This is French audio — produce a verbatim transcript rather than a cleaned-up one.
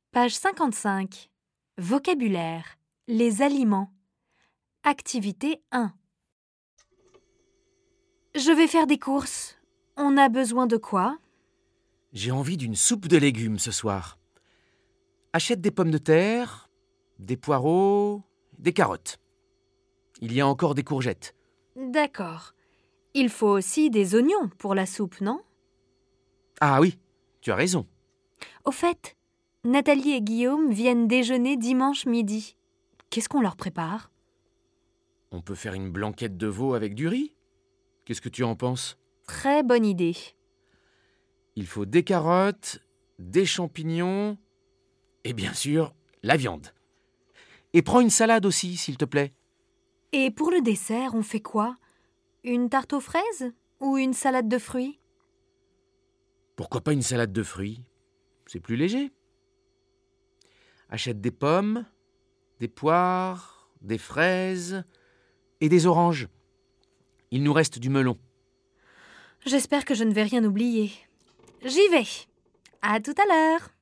Page cinquante-cinq. Vocabulaire. Les aliments. Activité un. Je vais faire des courses. On a besoin de quoi? J'ai envie d'une soupe de légumes ce soir. Achète des pommes de terre, des poireaux, des carottes. Il y a encore des courgettes. D'accord. Il faut aussi des oignons pour la soupe, non? Ah oui, tu as raison. Au fait, Nathalie et Guillaume viennent déjeuner dimanche midi. Qu'est-ce qu'on leur prépare? On peut faire une blanquette de veau avec du riz. Qu'est-ce que tu en penses? Très bonne idée. Il faut des carottes, des champignons et bien sûr, la viande. Et prends une salade aussi, s'il te plaît. Et pour le dessert, on fait quoi? Une tarte aux fraises ou une salade de fruits? Pourquoi pas une salade de fruits? C'est plus léger. Achète des pommes, des poires, des fraises et des oranges. Il nous reste du melon. J'espère que je ne vais rien oublier. J'y vais. À tout à l'heure.